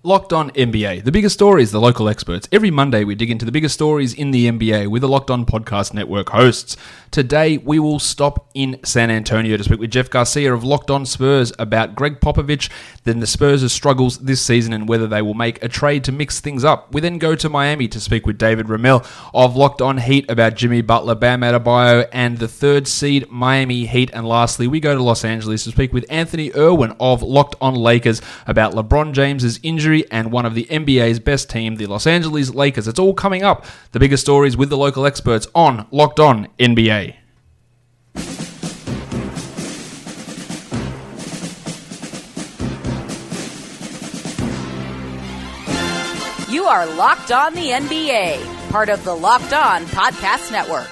Locked On NBA, the biggest stories, the local experts. Every Monday we dig into the biggest stories in the NBA with the Locked On Podcast Network hosts. Today we will stop in San Antonio to speak with Jeff Garcia of Locked On Spurs about Greg Popovich, then the Spurs' struggles this season and whether they will make a trade to mix things up. We then go to Miami to speak with David Ramel of Locked On Heat about Jimmy Butler, Bam Adebayo, and the third seed Miami Heat. And lastly, we go to Los Angeles to speak with Anthony Irwin of Locked On Lakers about LeBron James's injury and one of the NBA's best team, the Los Angeles Lakers. It's all coming up. The biggest stories with the local experts on Locked On NBA. You are Locked On the NBA, part of the Locked On Podcast Network.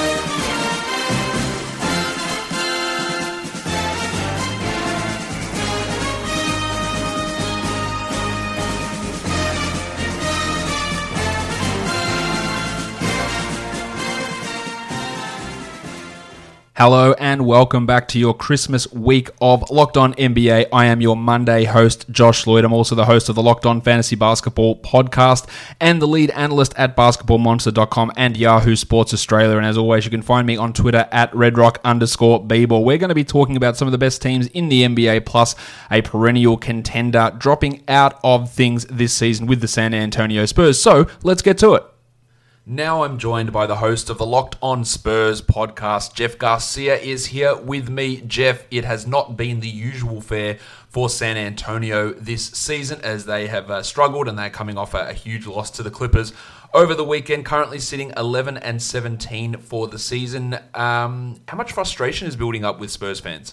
Hello and welcome back to your Christmas week of Locked On NBA. I am your Monday host, Josh Lloyd. I'm also the host of the Locked On Fantasy Basketball podcast and the lead analyst at basketballmonster.com and Yahoo Sports Australia. And as always, you can find me on Twitter at redrock_bball. We're going to be talking about some of the best teams in the NBA, plus a perennial contender dropping out of things this season with the San Antonio Spurs. So let's get to it. Now I'm joined by the host of the Locked On Spurs podcast. Jeff Garcia is here with me. Jeff, it has not been the usual fare for San Antonio this season as they have struggled and they're coming off a huge loss to the Clippers over the weekend, currently sitting 11-17 for the season. How much frustration is building up with Spurs fans?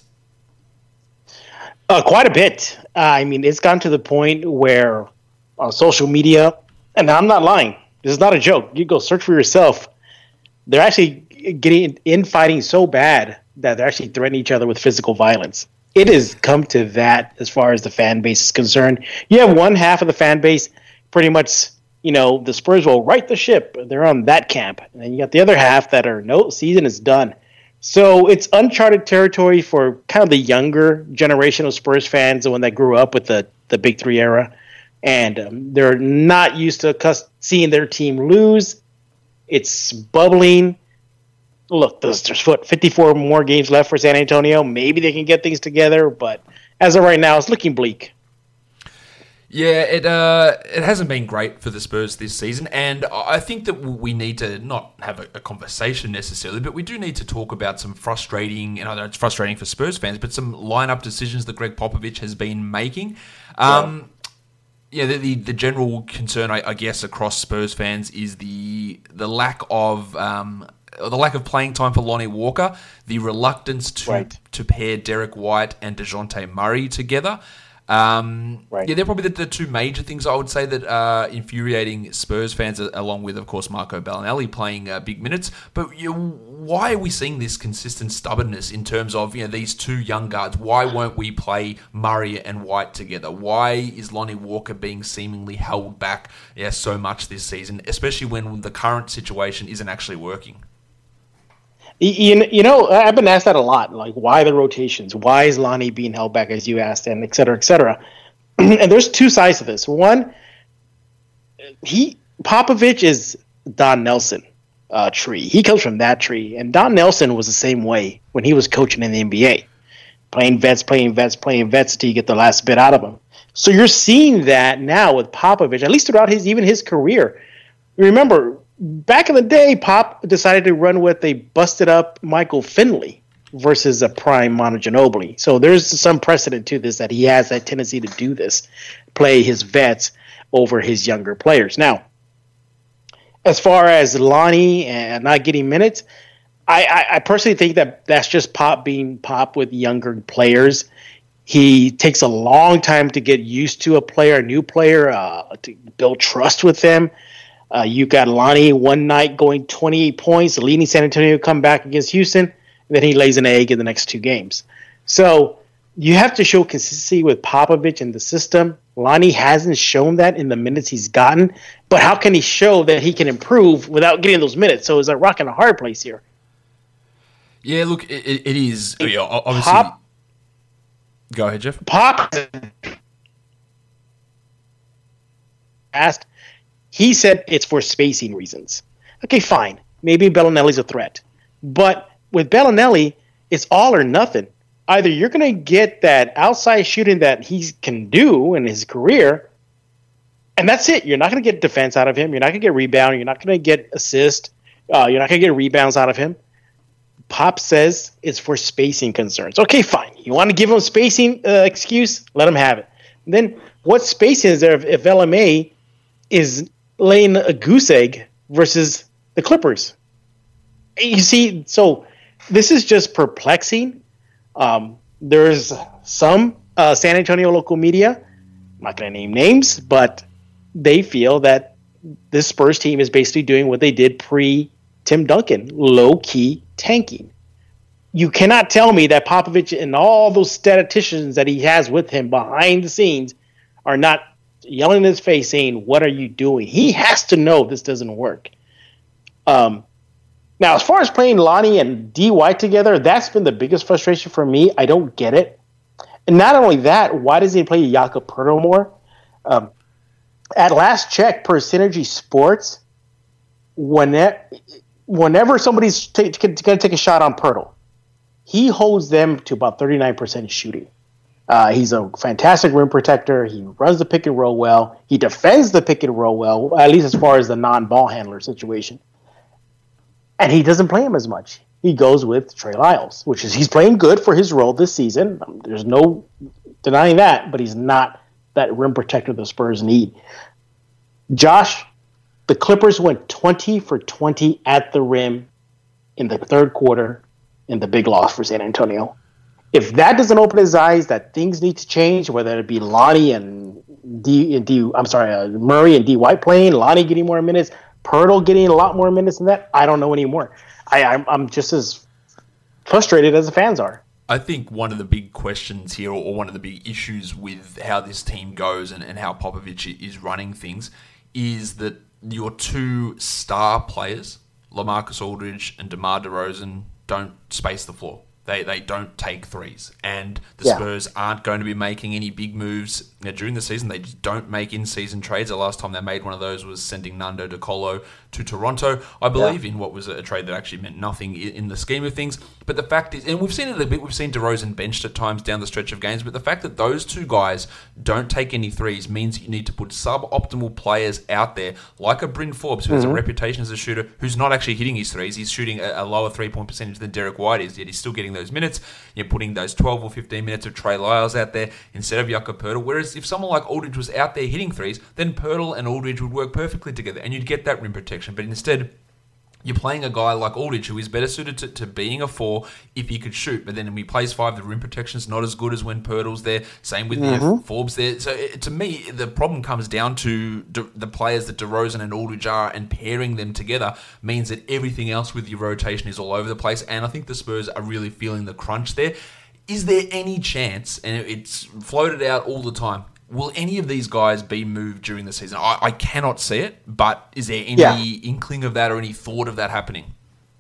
Quite a bit. It's gotten to the point where on social media, and I'm not lying, this is not a joke. You go search for yourself. They're actually getting infighting so bad that they're actually threatening each other with physical violence. It has come to that as far as the fan base is concerned. You have one half of the fan base pretty much, the Spurs will right the ship. They're on that camp. And then you got the other half that are, no, season is done. So it's uncharted territory for kind of the younger generation of Spurs fans, the one that grew up with the Big Three era. And they're not used to seeing their team lose. It's bubbling. Look, there's 54 more games left for San Antonio. Maybe they can get things together, but as of right now, it's looking bleak. Yeah, it hasn't been great for the Spurs this season, and I think that we need to not have a conversation necessarily, but we do need to talk about some frustrating, and I know it's frustrating for Spurs fans, but some lineup decisions that Greg Popovich has been making. The general concern, I guess, across Spurs fans is the lack of playing time for Lonnie Walker, the reluctance to pair Derek White and DeJounte Murray together. They're probably the two major things I would say that are infuriating Spurs fans, along with, of course, Marco Bellinelli playing big minutes. But why are we seeing this consistent stubbornness in terms of these two young guards? Why won't we play Murray and White together? Why is Lonnie Walker being seemingly held back so much this season, especially when the current situation isn't actually working? I've been asked that a lot. Like, why the rotations? Why is Lonnie being held back, as you asked, and et cetera, et cetera. And there's two sides to this. One, Popovich is Don Nelson tree. He comes from that tree. And Don Nelson was the same way when he was coaching in the NBA. Playing vets until you get the last bit out of them. So you're seeing that now with Popovich, at least throughout his career. Remember, back in the day, Pop decided to run with a busted-up Michael Finley versus a prime Manu Ginobili. So there's some precedent to this, that he has that tendency to do this, play his vets over his younger players. Now, as far as Lonnie and not getting minutes, I personally think that that's just Pop being Pop with younger players. He takes a long time to get used to a new player, to build trust with them. You got Lonnie one night going 28 points, leading San Antonio, come back against Houston, and then he lays an egg in the next two games. So you have to show consistency with Popovich and the system. Lonnie hasn't shown that in the minutes he's gotten, but how can he show that he can improve without getting those minutes? So it's a rock and a hard place here. Yeah, look, it is. Obviously, go ahead, Jeff. Pop asked, he said it's for spacing reasons. Okay, fine. Maybe Bellinelli's a threat. But with Bellinelli, it's all or nothing. Either you're going to get that outside shooting that he can do in his career, and that's it. You're not going to get defense out of him. You're not going to get rebound. You're not going to get assist. You're not going to get rebounds out of him. Pop says it's for spacing concerns. Okay, fine. You want to give him spacing excuse? Let him have it. And then what spacing is there if LMA is laying a goose egg versus the Clippers? You see, so this is just perplexing. There's some San Antonio local media, I'm not going to name names, but they feel that this Spurs team is basically doing what they did pre-Tim Duncan, low-key tanking. You cannot tell me that Popovich and all those statisticians that he has with him behind the scenes are not yelling in his face saying, what are you doing? He has to know this doesn't work. Now, as far as playing Lonnie and D. White together, that's been the biggest frustration for me. I don't get it. And not only that, why does he play Jakob Poeltl more? At last check, per Synergy Sports, whenever somebody's going to take a shot on Poeltl, he holds them to about 39% shooting. He's a fantastic rim protector. He runs the pick and roll well. He defends the pick and roll well, at least as far as the non-ball handler situation. And he doesn't play him as much. He goes with Trey Lyles, which is he's playing good for his role this season. There's no denying that, but he's not that rim protector the Spurs need. Josh, the Clippers went 20 for 20 at the rim in the third quarter in the big loss for San Antonio. If that doesn't open his eyes that things need to change, whether it be Lonnie and Murray and D. White playing, Lonnie getting more minutes, Poeltl getting a lot more minutes than that, I don't know anymore. I'm just as frustrated as the fans are. I think one of the big questions here, or one of the big issues with how this team goes and how Popovich is running things, is that your two star players, LaMarcus Aldridge and DeMar DeRozan, don't space the floor. They don't take threes. And the Spurs aren't going to be making any big moves during the season. They just don't make in-season trades. The last time they made one of those was sending Nando De Colo to Toronto, I believe, in what was a trade that actually meant nothing in the scheme of things. But the fact is, and we've seen it a bit, we've seen DeRozan benched at times down the stretch of games, but the fact that those two guys don't take any threes means you need to put suboptimal players out there, like a Bryn Forbes, who has a reputation as a shooter, who's not actually hitting his threes. He's shooting a lower three-point percentage than Derek White is, yet he's still getting those minutes. You're putting those 12 or 15 minutes of Trey Lyles out there instead of Jakob Poeltl. Whereas if someone like Aldridge was out there hitting threes, then Poeltl and Aldridge would work perfectly together, and you'd get that rim protection. But instead, you're playing a guy like Aldridge who is better suited to being a 4 if he could shoot. But then when he plays 5, the rim protection's not as good as when Poeltl's there. Same with Forbes there. So to me, the problem comes down to the players that DeRozan and Aldridge are, and pairing them together means that everything else with your rotation is all over the place. And I think the Spurs are really feeling the crunch there. Is there any chance, and it's floated out all the time, will any of these guys be moved during the season? I cannot see it, but is there any inkling of that or any thought of that happening?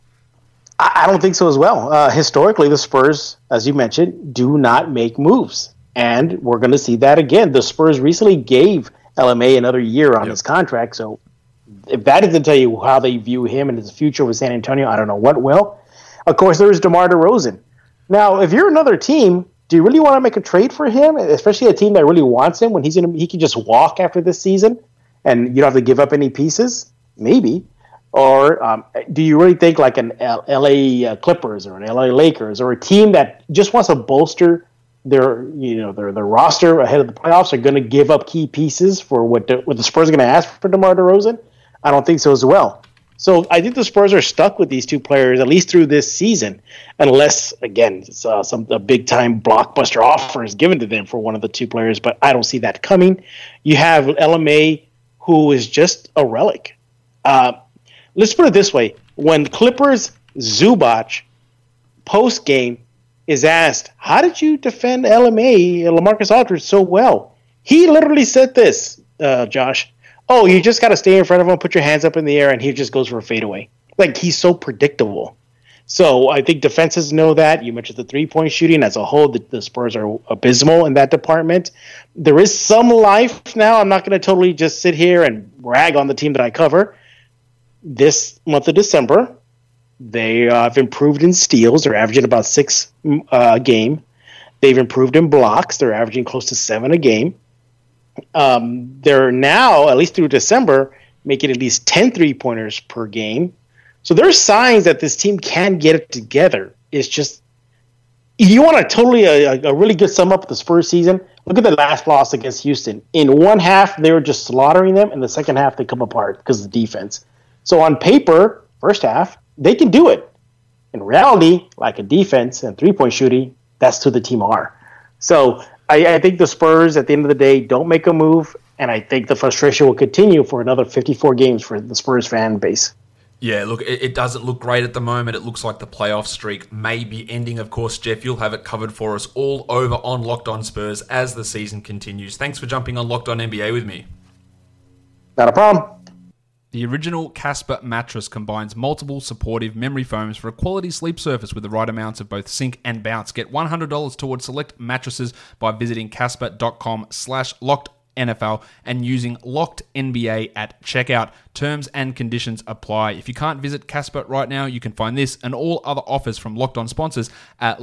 I don't think so as well. Historically, the Spurs, as you mentioned, do not make moves. And we're going to see that again. The Spurs recently gave LMA another year on his contract. So if that doesn't tell you how they view him and his future with San Antonio, I don't know what will. Of course, there's DeMar DeRozan. Now, if you're another team, do you really want to make a trade for him, especially a team that really wants him when he can just walk after this season and you don't have to give up any pieces? Maybe. Or do you really think like an LA Clippers or an LA Lakers or a team that just wants to bolster their roster ahead of the playoffs are going to give up key pieces for what the Spurs are going to ask for DeMar DeRozan? I don't think so as well. So I think the Spurs are stuck with these two players at least through this season, unless, again, a big-time blockbuster offer is given to them for one of the two players, but I don't see that coming. You have LMA, who is just a relic. Let's put it this way. When Clippers Zubac post-game is asked, how did you defend LaMarcus Aldridge so well? He literally said this, Josh. Oh, you just got to stay in front of him, put your hands up in the air, and he just goes for a fadeaway. Like, he's so predictable. So I think defenses know that. You mentioned the three-point shooting. As a whole, the Spurs are abysmal in that department. There is some life now. I'm not going to totally just sit here and rag on the team that I cover. This month of December, they have improved in steals. They're averaging about 6 a game. They've improved in blocks. They're averaging close to 7 a game. They're now, at least through December, making at least 10 3-pointers per game. So there's signs that this team can get it together. It's just, you want a really good sum up of the Spurs season. Look at the last loss against Houston. In one half, they were just slaughtering them. In the second half, they come apart because of the defense. So on paper, first half, they can do it. In reality, like a defense and three-point shooting, that's who the team are. So I think the Spurs, at the end of the day, don't make a move, and I think the frustration will continue for another 54 games for the Spurs fan base. Yeah, look, it doesn't look great at the moment. It looks like the playoff streak may be ending. Of course, Jeff, you'll have it covered for us all over on Locked On Spurs as the season continues. Thanks for jumping on Locked On NBA with me. Not a problem. The original Casper mattress combines multiple supportive memory foams for a quality sleep surface with the right amounts of both sink and bounce. Get $100 towards select mattresses by visiting casper.com/LockedNFL and using Locked NBA at checkout. Terms and conditions apply. If you can't visit Casper right now, you can find this and all other offers from Locked On sponsors at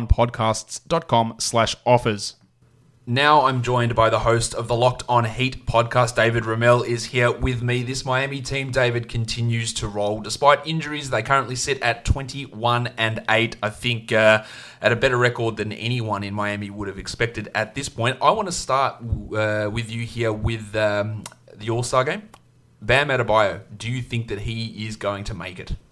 lockedonpodcasts.com/offers. Now I'm joined by the host of the Locked On Heat podcast. David Ramel is here with me. This Miami team, David, continues to roll. Despite injuries, they currently sit at 21-8. I think at a better record than anyone in Miami would have expected at this point. I want to start with you here with the All-Star game. Bam Adebayo, do you think that he is going to make it?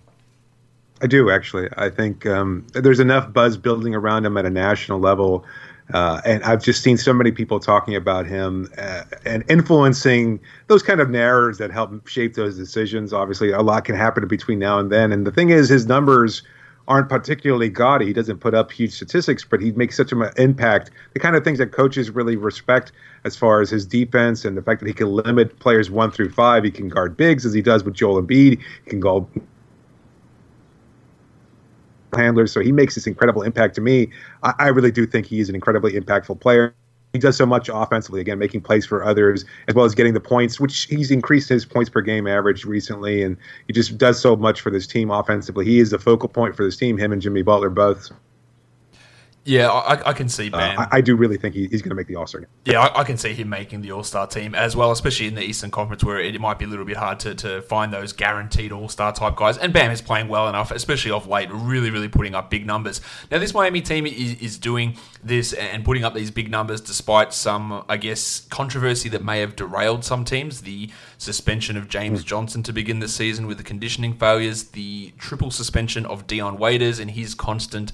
I do, actually. I think there's enough buzz building around him at a national level. And I've just seen so many people talking about him and influencing those kind of narratives that help shape those decisions. Obviously, a lot can happen between now and then. And the thing is, his numbers aren't particularly gaudy. He doesn't put up huge statistics, but he makes such an impact. The kind of things that coaches really respect as far as his defense and the fact that he can limit players 1 through 5. He can guard bigs as he does with Joel Embiid. He can guard handlers, so he makes this incredible impact to me. I really do think he is an incredibly impactful player. He does so much offensively, again, making plays for others, as well as getting the points, which he's increased his points per game average recently, and he just does so much for this team offensively. He is the focal point for this team, him and Jimmy Butler both. Yeah, I can see Bam. I do really think he's going to make the All-Star game. Yeah, I can see him making the All-Star team as well, especially in the Eastern Conference where it might be a little bit hard to find those guaranteed All-Star type guys. And Bam is playing well enough, especially off late, really, really putting up big numbers. Now, this Miami team is doing this and putting up these big numbers despite some, I guess, controversy that may have derailed some teams. The suspension of James Johnson to begin the season with the conditioning failures, the triple suspension of Dion Waiters and his constant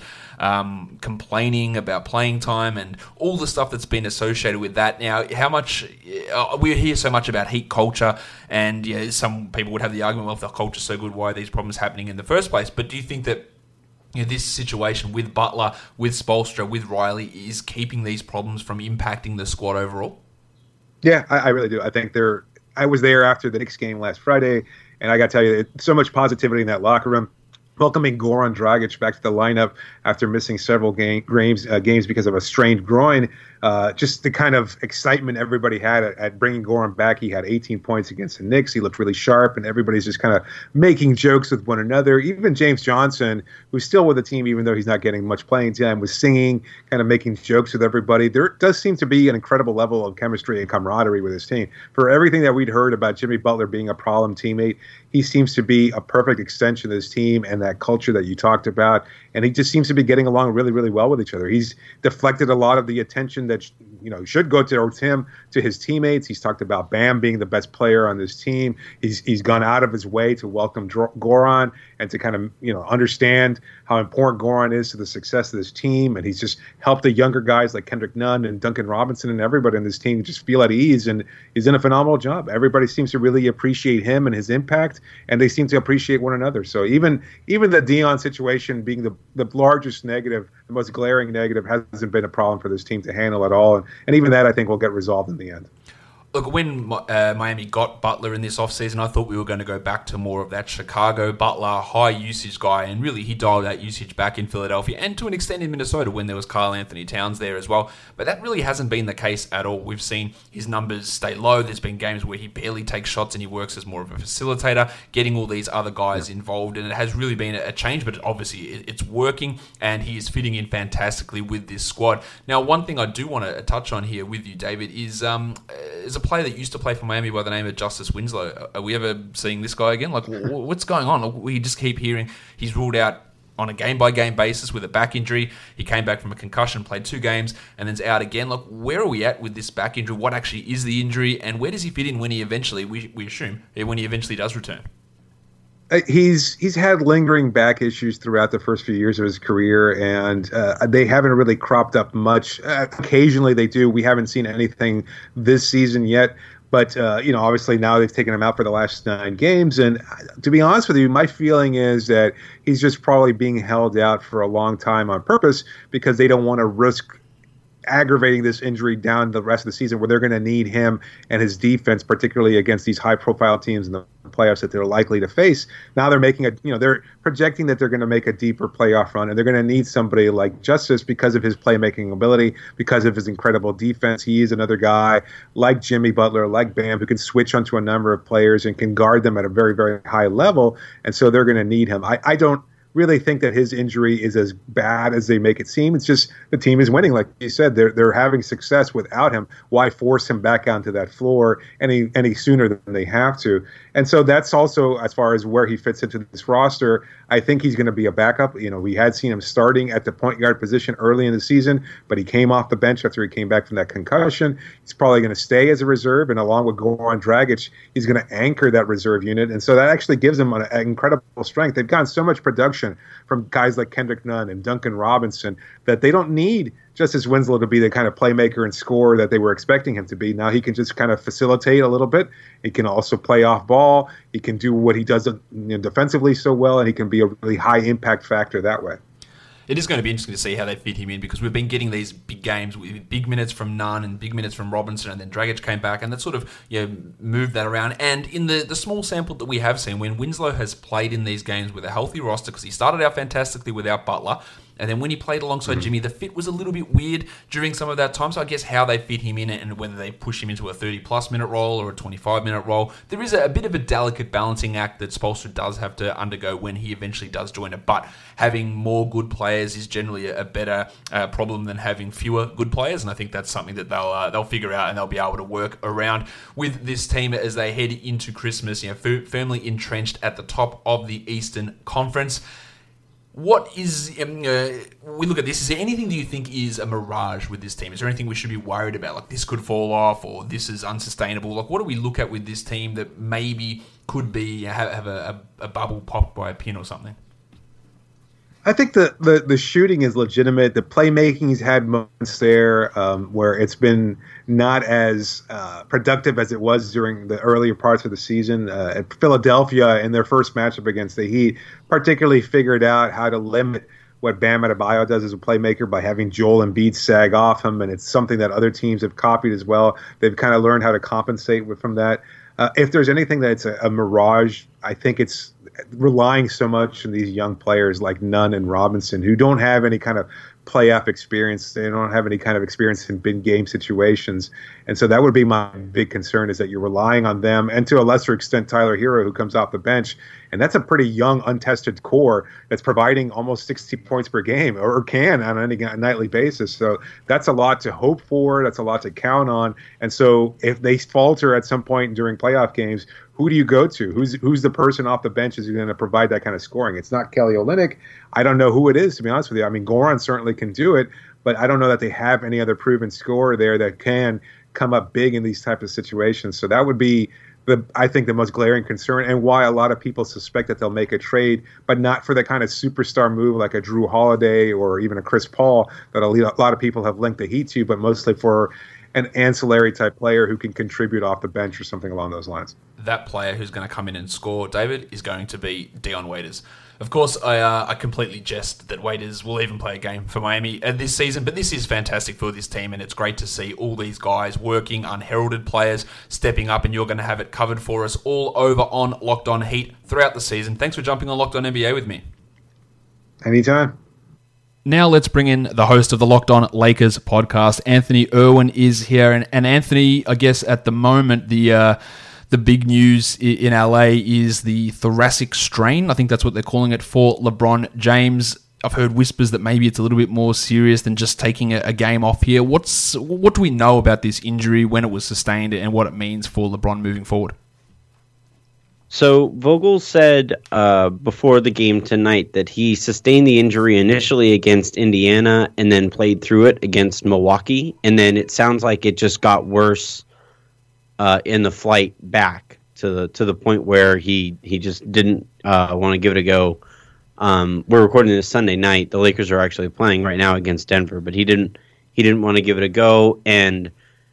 complaining about playing time and all the stuff that's been associated with that. Now, how much we hear so much about Heat culture, and some people would have the argument, well, if the culture's so good, why are these problems happening in the first place? But do you think that this situation with Butler, with Spoelstra, with Riley is keeping these problems from impacting the squad overall? Yeah, I really do. I think I was there after the Knicks game last Friday, and I got to tell you, so much positivity in that locker room. Welcoming Goran Dragic back to the lineup after missing several games because of a strained groin. Just the kind of excitement everybody had at bringing Goran back. He had 18 points against the Knicks. He looked really sharp, and everybody's just kind of making jokes with one another. Even James Johnson, who's still with the team, even though he's not getting much playing time, was singing, kind of making jokes with everybody. There does seem to be an incredible level of chemistry and camaraderie with his team. For everything that we'd heard about Jimmy Butler being a problem teammate, he seems to be a perfect extension of this team and that culture that you talked about. And he just seems to be getting along really, really well with each other. He's deflected a lot of the attention that should go towards him to his teammates. He's talked about Bam being the best player on this team. He's gone out of his way to welcome Goran and to kind of understand how important Goran is to the success of this team. And he's just helped the younger guys like Kendrick Nunn and Duncan Robinson and everybody in this team just feel at ease. And he's done a phenomenal job. Everybody seems to really appreciate him and his impact, and they seem to appreciate one another. So even the Dion situation being the largest negative, the most glaring negative, hasn't been a problem for this team to handle at all. And even that, I think, will get resolved in the end. Look, when Miami got Butler in this offseason, I thought we were going to go back to more of that Chicago Butler high usage guy, and really he dialed that usage back in Philadelphia and to an extent in Minnesota when there was Karl Anthony Towns there as well. But that really hasn't been the case at all. We've seen his numbers stay low. There's been games where he barely takes shots and he works as more of a facilitator, getting all these other guys involved, and it has really been a change, but obviously it's working and he is fitting in fantastically with this squad. Now, one thing I do want to touch on here with you, David, is a player that used to play for Miami by the name of Justice Winslow. Are we ever seeing this guy again? Like, what's going on? We just keep hearing he's ruled out on a game-by-game basis with a back injury. He came back from a concussion, played 2 games, and then's out again. Like, where are we at with this back injury? What actually is the injury, and where does he fit in when he eventually, we assume, when he eventually does return? He's had lingering back issues throughout the first few years of his career, and they haven't really cropped up much. Occasionally they do. We haven't seen anything this season yet. But, obviously now they've taken him out for the last 9 games. And to be honest with you, my feeling is that he's just probably being held out for a long time on purpose because they don't want to risk aggravating this injury down the rest of the season where they're going to need him and his defense, particularly against these high-profile teams in the playoffs that they're likely to face. Now they're they're projecting that they're going to make a deeper playoff run, and they're going to need somebody like Justice because of his playmaking ability, because of his incredible defense. He is another guy like Jimmy Butler, like Bam, who can switch onto a number of players and can guard them at a very, very high level, and so they're going to need him. I don't really think that his injury is as bad as they make it seem. It's just the team is winning. Like you said, they're having success without him. Why force him back onto that floor any sooner than they have to? And so that's also, as far as where he fits into this roster, I think he's going to be a backup. We had seen him starting at the point guard position early in the season, but he came off the bench after he came back from that concussion. He's probably going to stay as a reserve, and along with Goran Dragic, he's going to anchor that reserve unit. And so that actually gives him an incredible strength. They've gotten so much production from guys like Kendrick Nunn and Duncan Robinson that they don't need Justice Winslow to be the kind of playmaker and scorer that they were expecting him to be. Now he can just kind of facilitate a little bit. He can also play off ball. He can do what he does defensively so well, and he can be a really high impact factor that way. It is going to be interesting to see how they fit him in because we've been getting these big games with big minutes from Nunn and big minutes from Robinson, and then Dragic came back, and that sort of moved that around. And in the small sample that we have seen, when Winslow has played in these games with a healthy roster, because he started out fantastically without Butler, and then when he played alongside Jimmy, the fit was a little bit weird during some of that time. So I guess how they fit him in and whether they push him into a 30-plus minute role or a 25-minute role, there is a bit of a delicate balancing act that Spoelstra does have to undergo when he eventually does join it. But having more good players is generally a better problem than having fewer good players, and I think that's something that they'll figure out and they'll be able to work around with this team as they head into Christmas, firmly entrenched at the top of the Eastern Conference. What is, we look at this, is there anything that you think is a mirage with this team? Is there anything we should be worried about? Like this could fall off or this is unsustainable? Like what do we look at with this team that maybe could be, have a bubble popped by a pin or something? I think the shooting is legitimate. The playmaking's had moments there where it's been not as productive as it was during the earlier parts of the season. At Philadelphia, in their first matchup against the Heat, particularly figured out how to limit what Bam Adebayo does as a playmaker by having Joel Embiid sag off him, and it's something that other teams have copied as well. They've kind of learned how to compensate from that. If there's anything that's a mirage, I think it's relying so much on these young players like Nunn and Robinson who don't have any kind of playoff experience. They don't have any kind of experience in big game situations. And so that would be my big concern, is that you're relying on them, and to a lesser extent Tyler Hero, who comes off the bench. And that's a pretty young, untested core that's providing almost 60 points per game, or can on any nightly basis. So that's a lot to hope for. That's a lot to count on. And so if they falter at some point during playoff games, who do you go to? Who's the person off the bench who's going to provide that kind of scoring? It's not Kelly Olynyk. I don't know who it is, to be honest with you. I mean, Goran certainly can do it, but I don't know that they have any other proven scorer there that can come up big in these types of situations. So that would be, I think, the most glaring concern, and why a lot of people suspect that they'll make a trade, but not for the kind of superstar move like a Drew Holiday or even a Chris Paul that a lot of people have linked the Heat to, but mostly for an ancillary type player who can contribute off the bench or something along those lines. That player who's going to come in and score, David, is going to be Dion Waiters. Of course, I completely jest that Waiters will even play a game for Miami this season, but this is fantastic for this team, and it's great to see all these guys working, unheralded players stepping up, and you're going to have it covered for us all over on Locked On Heat throughout the season. Thanks for jumping on Locked On NBA with me. Anytime. Now let's bring in the host of the Locked On Lakers podcast. Anthony Irwin is here, and Anthony, I guess at the moment, the big news in LA is the thoracic strain. I think that's what they're calling it for LeBron James. I've heard whispers that maybe it's a little bit more serious than just taking a game off here. What do we know about this injury, when it was sustained, and what it means for LeBron moving forward? So Vogel said before the game tonight that he sustained the injury initially against Indiana and then played through it against Milwaukee. And then it sounds like it just got worse in the flight back to the point where he just didn't want to give it a go. We're recording this Sunday night. The Lakers are actually playing right now against Denver, but he didn't want to give it a go. And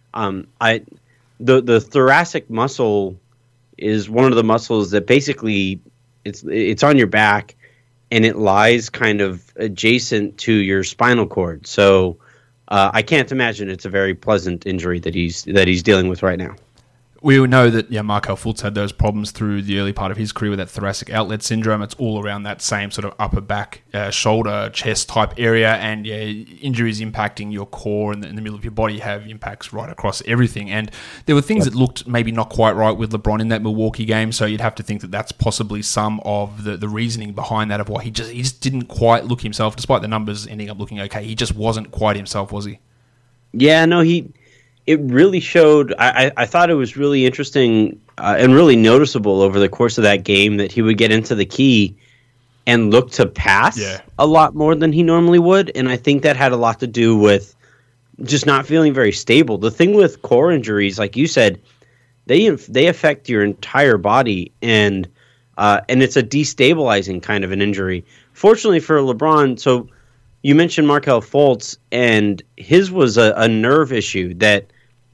the thoracic muscle is one of the muscles that basically it's on your back and it lies kind of adjacent to your spinal cord. So I can't imagine it's a very pleasant injury that he's dealing with right now. We know that Markelle Fultz had those problems through the early part of his career with that thoracic outlet syndrome. It's all around that same sort of upper back, shoulder, chest type area, and injuries impacting your core and in the middle of your body have impacts right across everything. And there were things that looked maybe not quite right with LeBron in that Milwaukee game, so you'd have to think that that's possibly some of the reasoning behind that, of why he just didn't quite look himself, despite the numbers ending up looking okay. He just wasn't quite himself, was he? Yeah, no, it really showed. I thought it was really interesting and really noticeable over the course of that game that he would get into the key and look to pass a lot more than he normally would. And I think that had a lot to do with just not feeling very stable. The thing with core injuries, like you said, they affect your entire body, and it's a destabilizing kind of an injury. Fortunately for LeBron, so you mentioned Markelle Fultz, and his was a nerve issue that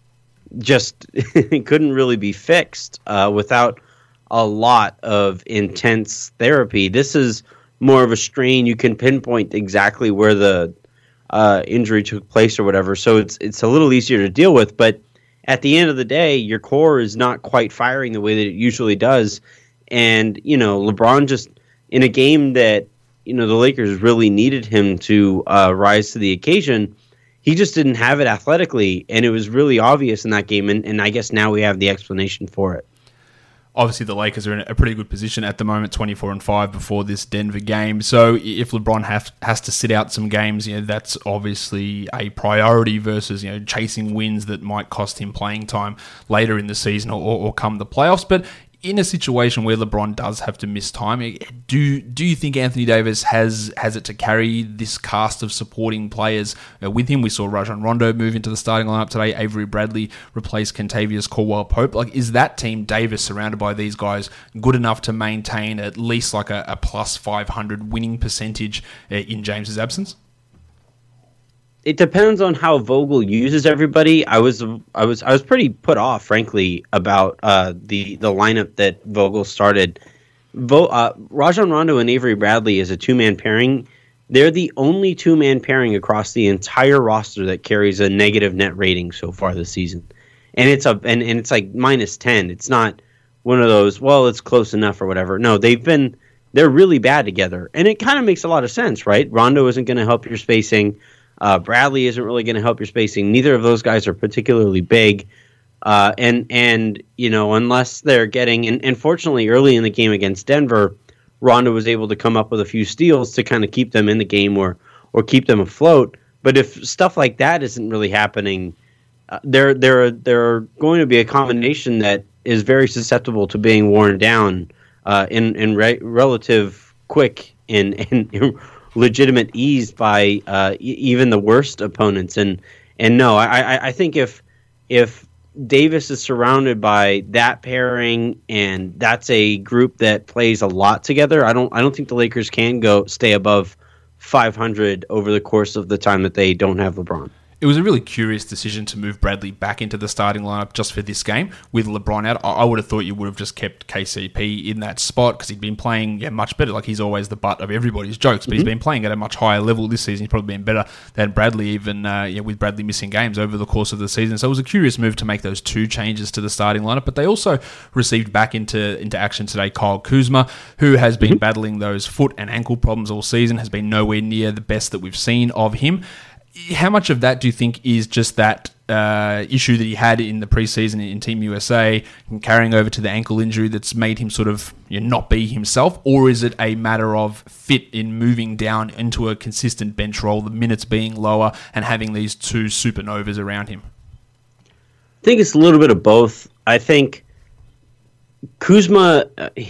just couldn't really be fixed without a lot of intense therapy. This is more of a strain. You can pinpoint exactly where the injury took place or whatever, so it's a little easier to deal with. But at the end of the day, your core is not quite firing the way that it usually does. And, LeBron just, in a game that, the Lakers really needed him to rise to the occasion, he just didn't have it athletically, and it was really obvious in that game, and I guess now we have the explanation for it. Obviously, the Lakers are in a pretty good position at the moment, 24-5 before this Denver game. So if LeBron has to sit out some games, that's obviously a priority versus chasing wins that might cost him playing time later in the season or come the playoffs. But in a situation where LeBron does have to miss time, do you think Anthony Davis has it to carry this cast of supporting players with him? We saw Rajon Rondo move into the starting lineup today. Avery Bradley replaced Kentavious Caldwell-Pope. Is that team Davis surrounded by these guys good enough to maintain at least like a plus 500 winning percentage in James's absence? It depends on how Vogel uses everybody. I was pretty put off, frankly, about the lineup that Vogel started. Rajon Rondo and Avery Bradley is a two-man pairing. They're the only two-man pairing across the entire roster that carries a negative net rating so far this season, and it's like -10. It's not one of those, well, it's close enough or whatever. No, they're really bad together, and it kind of makes a lot of sense, right? Rondo isn't going to help your spacing. Bradley isn't really going to help your spacing. Neither of those guys are particularly big. And unless they're getting, and fortunately early in the game against Denver, Rondo was able to come up with a few steals to kind of keep them in the game or keep them afloat. But if stuff like that isn't really happening, they're going to be a combination that is very susceptible to being worn down in relative quick and legitimate ease by even the worst opponents. And no, I think if Davis is surrounded by that pairing and that's a group that plays a lot together, I don't think the Lakers can stay above 500 over the course of the time that they don't have LeBron. It was a really curious decision to move Bradley back into the starting lineup just for this game with LeBron out. I would have thought you would have just kept KCP in that spot because he'd been playing much better. Like, he's always the butt of everybody's jokes, but he's been playing at a much higher level this season. He's probably been better than Bradley, even with Bradley missing games over the course of the season. So it was a curious move to make those two changes to the starting lineup. But they also received back into action today Kyle Kuzma, who has been battling those foot and ankle problems all season, has been nowhere near the best that we've seen of him. How much of that do you think is just that issue that he had in the preseason in Team USA and carrying over to the ankle injury that's made him sort of not be himself? Or is it a matter of fit in moving down into a consistent bench role, the minutes being lower and having these two supernovas around him? I think it's a little bit of both. I think Kuzma...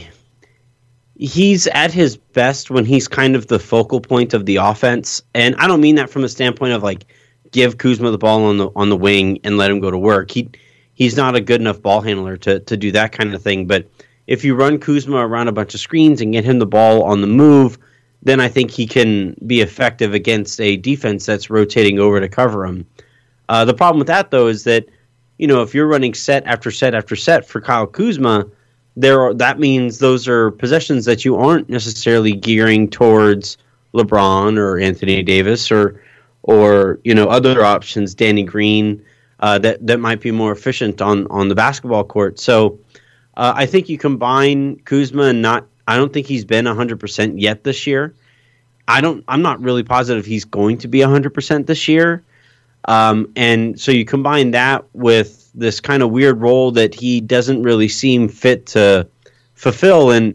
he's at his best when he's kind of the focal point of the offense. And I don't mean that from a standpoint of like give Kuzma the ball on the wing and let him go to work. He's not a good enough ball handler to do that kind of thing. But if you run Kuzma around a bunch of screens and get him the ball on the move, then I think he can be effective against a defense that's rotating over to cover him. The problem with that, though, is that if you're running set after set after set for Kyle Kuzma, that means those are possessions that you aren't necessarily gearing towards LeBron or Anthony Davis or other options, Danny Green, that might be more efficient on the basketball court. So I think you combine Kuzma and I don't think he's been 100% yet this year. I'm not really positive he's going to be 100% this year. And so you combine that with this kind of weird role that he doesn't really seem fit to fulfill, and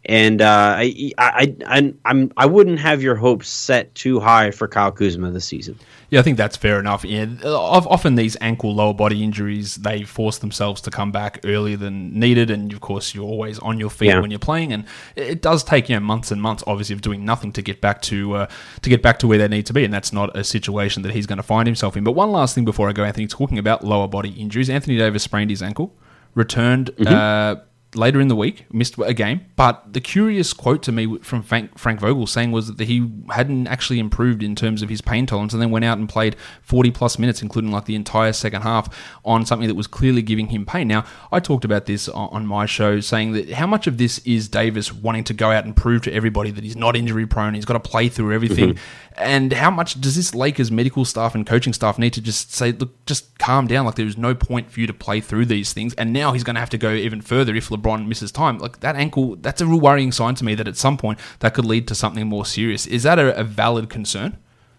I wouldn't have your hopes set too high for Kyle Kuzma this season. Yeah, I think that's fair enough. Yeah, often these ankle lower body injuries, they force themselves to come back earlier than needed, and of course you're always on your feet when you're playing, and it does take months and months, obviously, of doing nothing to get back to where they need to be, and that's not a situation that he's going to find himself in. But one last thing before I go, Anthony, talking about lower body injuries, Anthony Davis sprained his ankle, returned later in the week, missed a game, but the curious quote to me from Frank Vogel saying was that he hadn't actually improved in terms of his pain tolerance and then went out and played 40 plus minutes, including like the entire second half, on something that was clearly giving him pain. Now, I talked about this on my show, saying that how much of this is Davis wanting to go out and prove to everybody that he's not injury prone, he's got to play through everything, and how much does this Lakers medical staff and coaching staff need to just say, look, just calm down, like there's no point for you to play through these things, and now he's going to have to go even further if LeBron misses time. Like that ankle, that's a real worrying sign to me that at some point that could lead to something more serious. Is that a valid concern?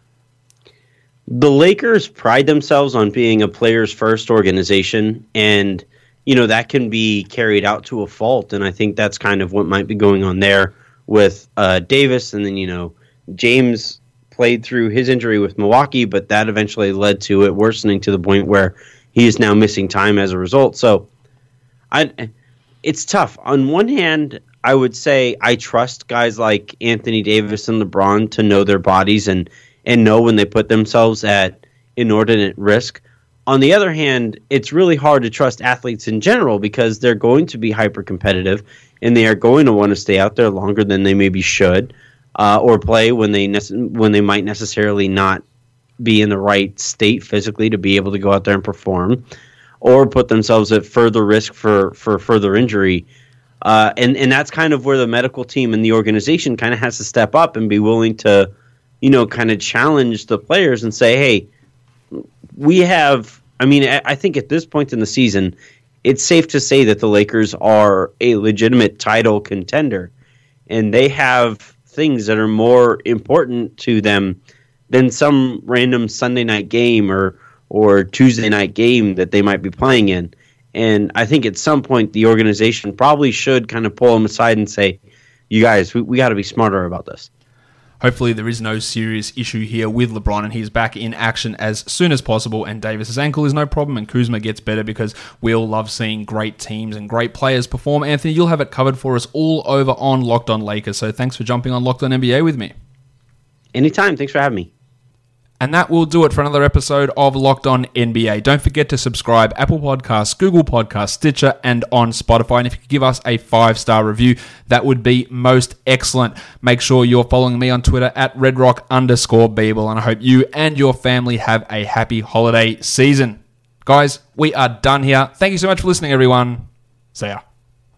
The Lakers pride themselves on being a players first organization, and that can be carried out to a fault, and I think that's kind of what might be going on there with Davis. And then James played through his injury with Milwaukee, but that eventually led to it worsening to the point where he is now missing time as a result. So it's tough. On one hand, I would say I trust guys like Anthony Davis and LeBron to know their bodies and know when they put themselves at inordinate risk. On the other hand, it's really hard to trust athletes in general because they're going to be hyper competitive and they are going to want to stay out there longer than they maybe should, or play when they might necessarily not be in the right state physically to be able to go out there and perform, or put themselves at further risk for further injury. And that's kind of where the medical team and the organization kind of has to step up and be willing to, kind of challenge the players and say, hey, I think at this point in the season, it's safe to say that the Lakers are a legitimate title contender, and they have things that are more important to them than some random Sunday night game or Tuesday night game that they might be playing in. And I think at some point the organization probably should kind of pull them aside and say, you guys, we got to be smarter about this. Hopefully there is no serious issue here with LeBron and he's back in action as soon as possible, and Davis's ankle is no problem and Kuzma gets better, because we all love seeing great teams and great players perform. Anthony, you'll have it covered for us all over on Locked On Lakers, so thanks for jumping on Locked On NBA with me. Anytime. Thanks for having me. And that will do it for another episode of Locked On NBA. Don't forget to subscribe Apple Podcasts, Google Podcasts, Stitcher, and on Spotify. And if you could give us a 5-star review, that would be most excellent. Make sure you're following me on Twitter at redrock_Beeble. And I hope you and your family have a happy holiday season. Guys, we are done here. Thank you so much for listening, everyone. See ya.